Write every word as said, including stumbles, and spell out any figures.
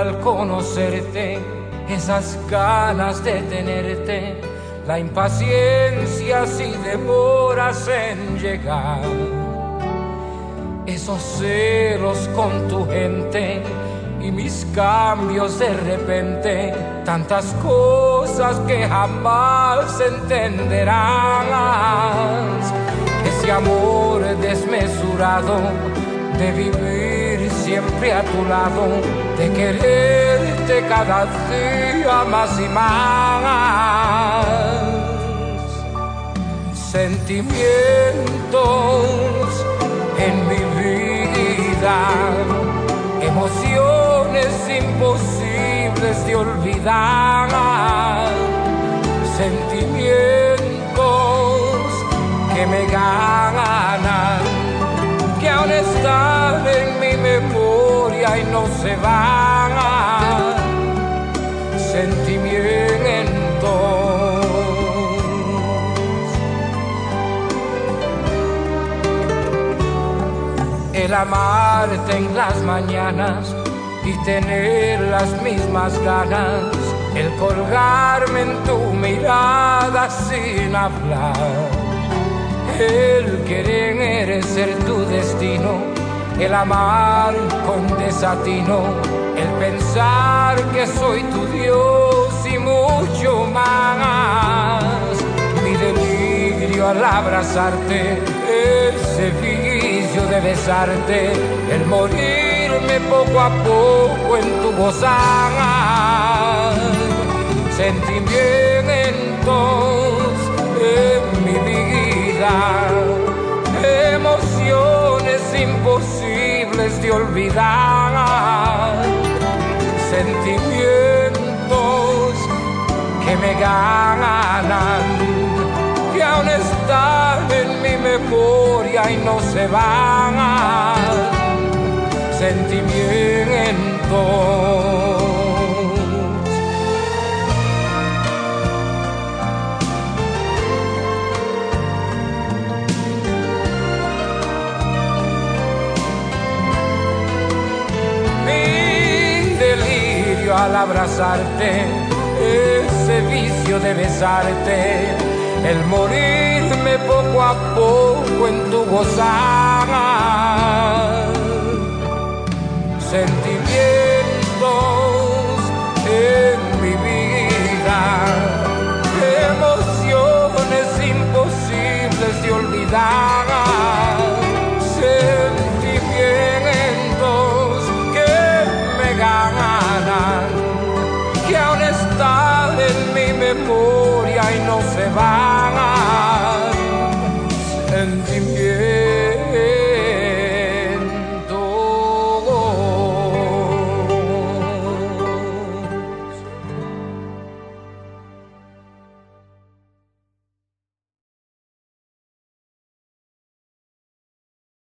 al conocerte, esas ganas de tenerte, la impaciencia si demoras en llegar, esos celos con tu gente y mis cambios de repente, tantas cosas que jamás entenderás. Ese amor desmesurado de vivir siempre a tu lado, de quererte cada día más y más. Sentimientos en mi vida, emociones imposibles de olvidar, sentimientos que me ganan, que aún están en mi memoria y no se van. Sentimientos. El amarte en las mañanas y tener las mismas ganas, el colgarme en tu mirada sin hablar, el querer ser tu destino, el amar con desatino, el pensar que soy tu Dios y mucho más. Mi delirio al abrazarte, ese vicio de besarte, el morirme poco a poco en tu gozar. Sentimientos en mi vida, emociones imposibles de olvidar, sentimientos que me ganan, que aún están en mi memoria y no se van. Sentimientos. Al abrazarte, ese vicio de besarte, el morirme poco a poco en tu gozar. Sentimientos en mi vida, emociones imposibles de olvidar, sentimientos que me ganan, que aún están en mi memoria y no se van.